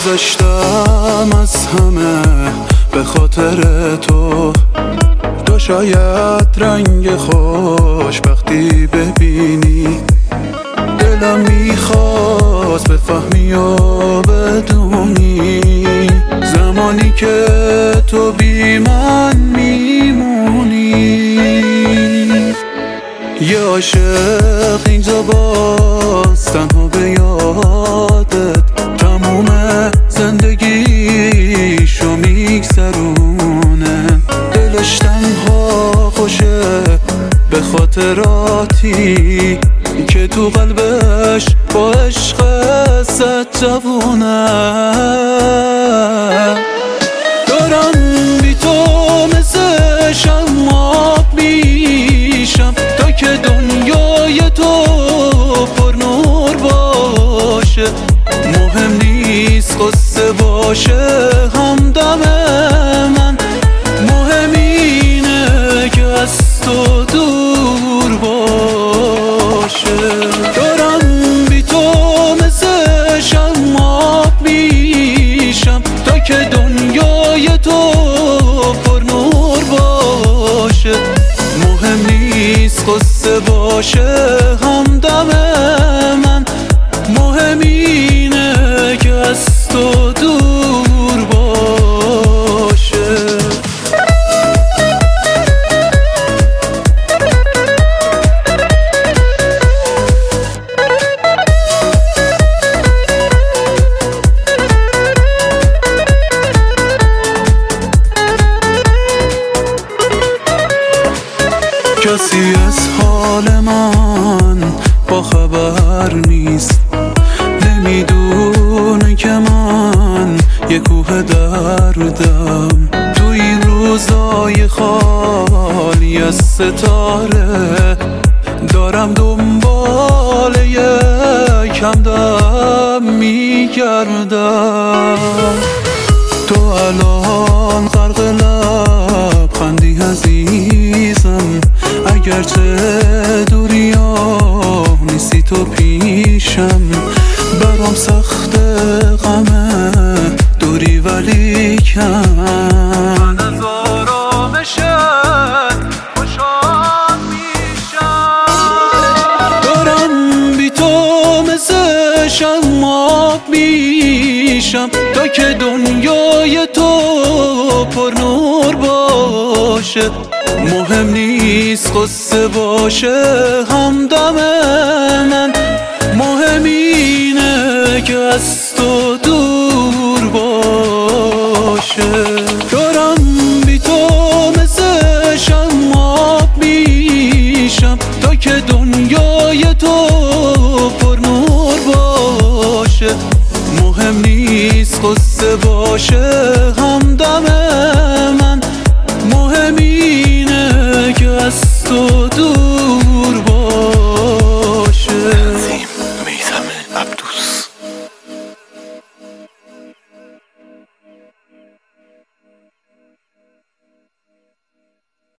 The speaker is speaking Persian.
گذشتم از همه به خاطر تو شاید رنگ خوشبختی ببینی. دلم میخواست بفهمی و بدونی زمانی که تو بی من میمونی. یه عاشق اینجا باز تنها به یادت تموم زندگیشو میگذرونه. دلش تنها خوشه به خاطراتی که تو قلبش با عشق صد جوونه. دارم بی تو مثل شماب میشم تا که دنیای تو پر نور باشه. مهم نیست قصه باشه همدم من، مهم اینه که از تو دور باشه. دارم بی تو مثل شماب میشم تا که دنیای تو پر نور باشه. مهم نیست قصه باشه همدم من، مهم اینه که از تو دور باشه. کسی از حال من با خبر نیست، نمیدونه که من یه کوه دردم. تو این روزای خالی از ستاره دارم دنبال یک همدم میگردم. تو الان غرق لبخندی عزیزم، اگرچه دوریا نیستی تو پیشم. برام سخت غمه دوری ولی کن از آرامشت خوشحال میشم. دارم بی تو مثل شماب میشم تا که دنیای تو پر نور باشه. مهم نیست قصه باشه همدم من، مهم اینه که از تو دور باشه. دارم بی تو مثل شماب میشم تا که دنیای تو پر نور باشه. مهم نیست قصه باشه همدم من، مهم اینه که از تو